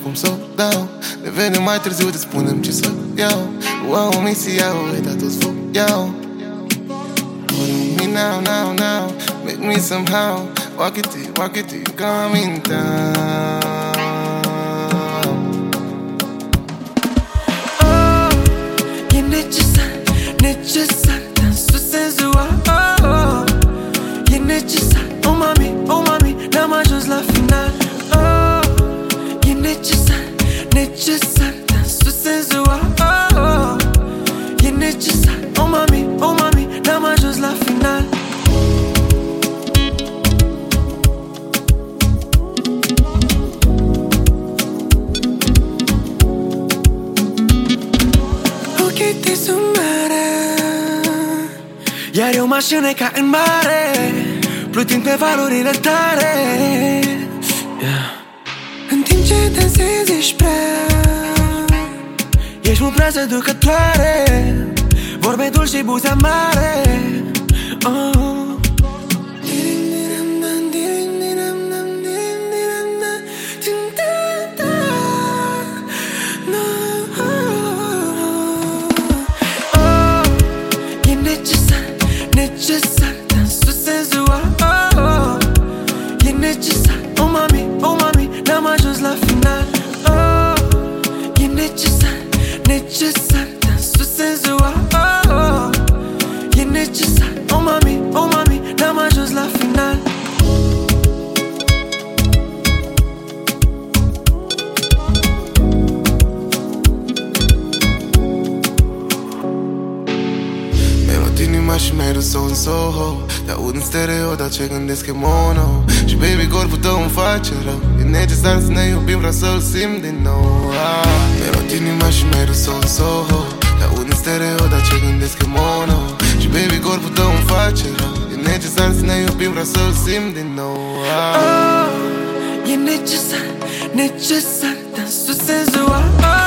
cum să o dau. Ne vedem mai târziu, te spunem ce să iau. Wow, misia, uitat tot foc iau. Hold me now, now, now, make me somehow walk it till you come in town. Oh, e necesar, necesar dansul senzual. Oh, e necesar, oh mami, n-am ajuns la final. Oh, e necesar, necesar dansul senzual. Oh, e necesar, oh mami, n-am ajuns la final. Ochii tăi sunt mare, iar eu mă așine ca în mare, plutind pe valurile tare. În timp ce dansezi ești prea, ești mult prea seducătoare, vorbe dulci și buze amare. Oh. Necesar, dansul senzual. Oh, e necesar, oh mami, n-am ajuns la final. Oh, e necesar, necesar dansul senzual. Oh, e necesar, oh mami, n-am ajuns la final. Inima și mi-ai dus-o în Soho. Te aud în stereo, dar ce gândesc e mono. Și baby, corpul tău îmi face rău. E necesar să ne iubim, vreau să-l simt din nou. Mi-ai luat inima și mi-ai dus-o în Soho. Te aud în stereo, dar ce gândesc e mono. Și baby, corpul tău îmi face rău. E necesar să ne iubim, vreau să-l simt din nou. Oh, e necesar, necesar dansul senzual. Oh,